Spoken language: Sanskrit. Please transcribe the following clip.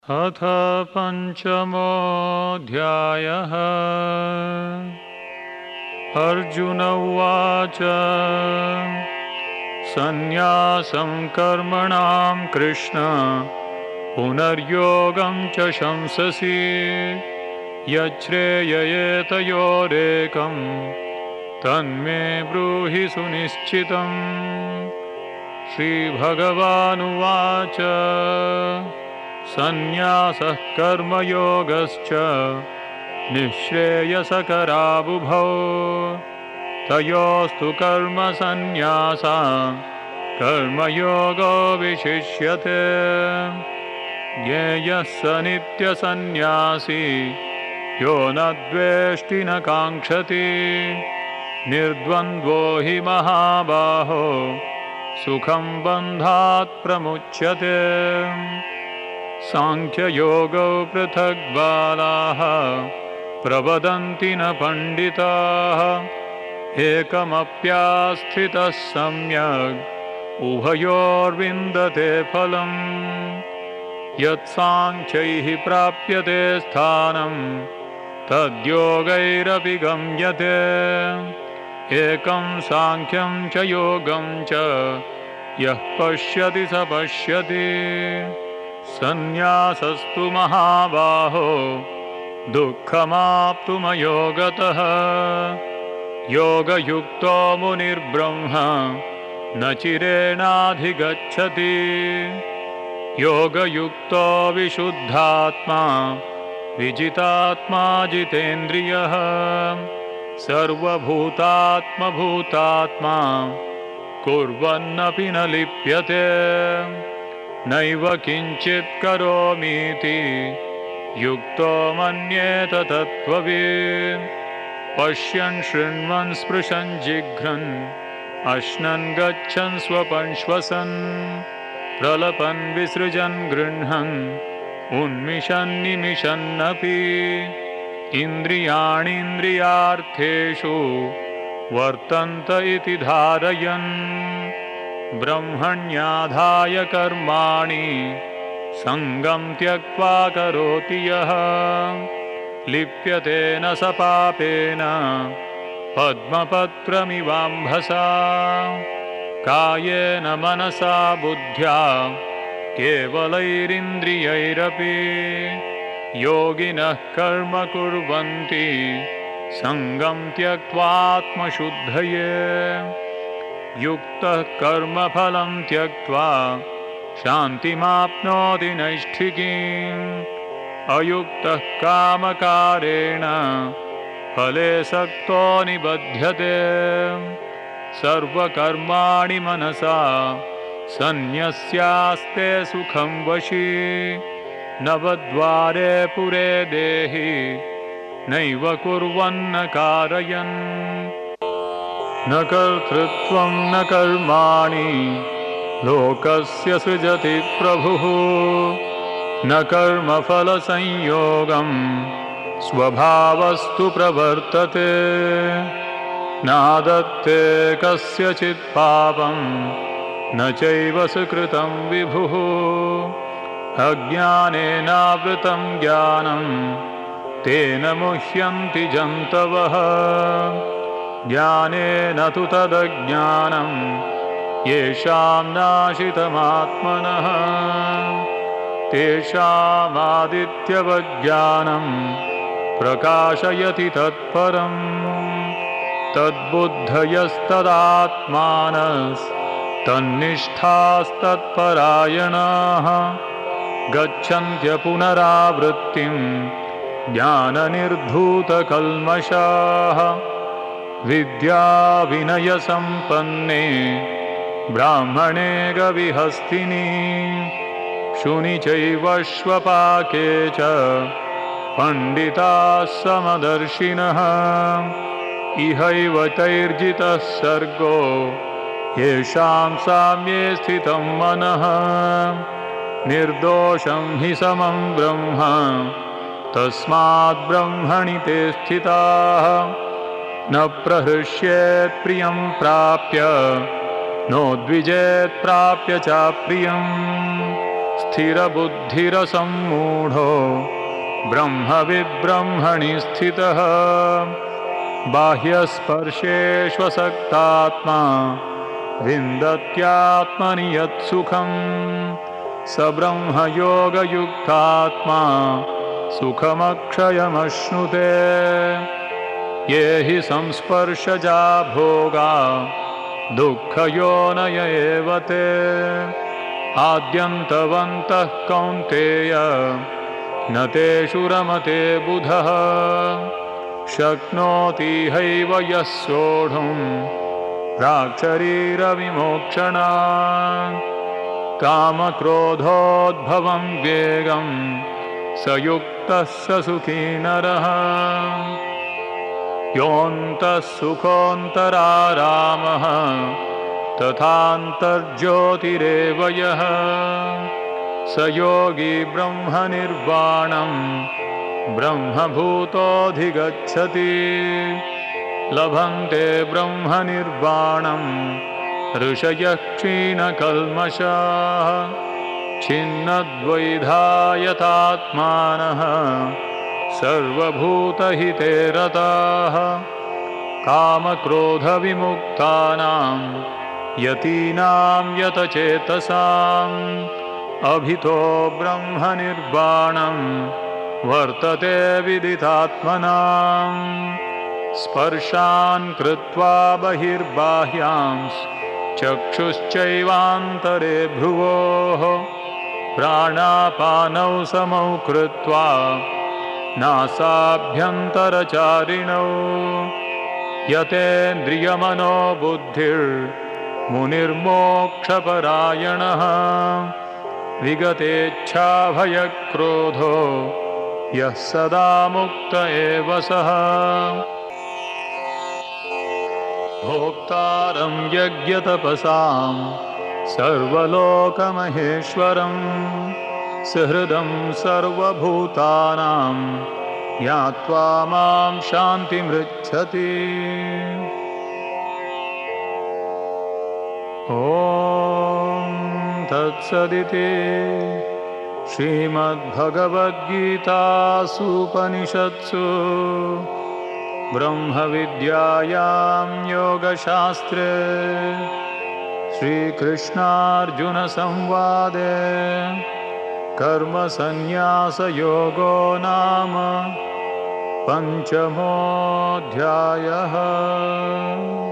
अथ पञ्चमोऽध्यायः। अर्जुन उवाच सन्न्यासं कर्मणां कृष्ण पुनर्योगं च शंससि यच्छ्रेययेतयोरेकं तन्मे ब्रूहि सुनिश्चितम्। श्रीभगवानुवाच सन्न्यासः कर्मयोगश्च निःश्रेयसकरावुभौ तयोस्तु कर्मसन्न्यासात् कर्मयोगो विशिष्यते। ज्ञेयः स नित्यसन्न्यासी यो न द्वेष्टि न काङ्क्षति निर्द्वन्द्वो हि महाबाहो सुखं बन्धात् प्रमुच्यते। सांख्ययोगौ पृथग् बालाः प्रवदन्ति न पण्डिताः एकमप्यास्थितः सम्यग् उभयोर्विन्दते फलम्। यत्साङ्ख्यैः प्राप्यते स्थानं तद्योगैरपि गम्यते। एकं साङ्ख्यं च योगं च यः पश्यति स पश्यति। सन्न्यासस्तु महाबाहो दुःखमाप्तुमयोगतः योगयुक्तो मुनिर्ब्रह्म न चिरेणाधिगच्छति। योगयुक्तो विशुद्धात्मा विजितात्मा जितेन्द्रियः सर्वभूतात्मभूतात्मा कुर्वन्नपि न लिप्यते। नैव किञ्चित् करोमीति युक्तो मन्येत तत्त्ववित्। पश्यन् शृण्वन् स्पृशन् जिघ्रन् अश्नन् गच्छन् स्वपन् श्वसन् प्रलपन् विसृजन् गृह्णन् उन्मिषन् निमिषन्नपि इन्द्रियाणीन्द्रियार्थेषु वर्तन्त इति धारयन् ब्रह्मण्याधाय कर्माणि सङ्गं त्यक्त्वा करोति यः लिप्यते न स पापेन पद्मपत्रमिवाम्भसा। कायेन मनसा बुद्ध्या केवलैरिन्द्रियैरपि योगिनः कर्म कुर्वन्ति सङ्गं त्यक्त्वात्मशुद्धये। युक्तः कर्मफलं त्यक्त्वा शान्तिमाप्नोति नैष्ठिकीम्। अयुक्तः कामकारेण फले सक्तो निबध्यते। सर्वकर्माणि मनसा सन्न्यस्यास्ते सुखं वशी नवद्वारे पुरे देहि नैव कुर्वन्न कारयन्। न कर्तृत्वं न कर्माणि लोकस्य सृजति प्रभुः न कर्मफलसंयोगं स्वभावस्तु प्रवर्तते। नादत्ते कस्यचित् पापं न चैव सुकृतं विभुः अज्ञानेनावृतं ज्ञानं तेन मुह्यन्ति जन्तवः। ज्ञानेन तु तदज्ञानं येषां नाशितमात्मनः तेषामादित्यवज्ञानं प्रकाशयति तत्परम्। तद्बुद्धयस्तदात्मानस्तन्निष्ठास्तत्परायणाः गच्छन्त्य पुनरावृत्तिं ज्ञाननिर्धूतकल्मषाः। विद्या विनयसम्पन्ने ब्राह्मणे गविहस्तिनि शुनि चैवश्वपाके च पण्डिताः समदर्शिनः। इहैव तैर्जितः सर्गो येषां साम्ये स्थितं मनः निर्दोषं हि समं ब्रह्म तस्माद् ब्रह्मणि ते स्थिताः। न प्रहृष्येत् प्रियं प्राप्य नोद्विजेत् प्राप्य चाप्रियम् स्थिरबुद्धिरसम्मूढो ब्रह्मविद्ब्रह्मणि स्थितः बाह्यस्पर्शेष्वसक्तात्मा विन्दत्यात्मनि यत्सुखम् स ब्रह्मयोगयुक्तात्मा सुखमक्षयमश्नुते ये हि संस्पर्शजा भोगा दुःखयोनय एव ते आद्यन्तवन्तः कौन्तेय न तेषु रमते बुधः शक्नोति हैव यः सोढुम् प्राक्शरीरविमोक्षणात् कामक्रोधोद्भवं वेगं स युक्तः स सुखी नरः योऽन्तः सुखोऽन्तरारामः तथान्तर्ज्योतिरेव यः स योगी ब्रह्मनिर्वाणं ब्रह्मभूतोऽधिगच्छति लभन्ते ब्रह्मनिर्वाणं ऋषयः क्षीणकल्मषाः छिन्नद्वैधायतात्मानः सर्वभूतहिते रताः कामक्रोधविमुक्तानां यतीनां यतचेतसाम् अभितो ब्रह्मनिर्वाणं वर्तते विदितात्मनां स्पर्शान् कृत्वा बहिर्बाह्यांस् चक्षुश्चैवान्तरे भ्रुवोः प्राणापानौ समौ कृत्वा नासाभ्यन्तरचारिणौ यतेन्द्रियमनो बुद्धिर्मुनिर्मोक्षपरायणः विगतेच्छाभयक्रोधो यः सदा मुक्त एव सः भोक्तारं यज्ञतपसां सर्वलोकमहेश्वरं सुहृदं सर्वभूतानां ज्ञात्वा मां शान्तिमृच्छति ॐ तत्सदिति श्रीमद्भगवद्गीतासूपनिषत्सु ब्रह्मविद्यायां योगशास्त्रे श्रीकृष्णार्जुनसंवादे कर्मसन्न्यासयोगो नाम पञ्चमोऽध्यायः।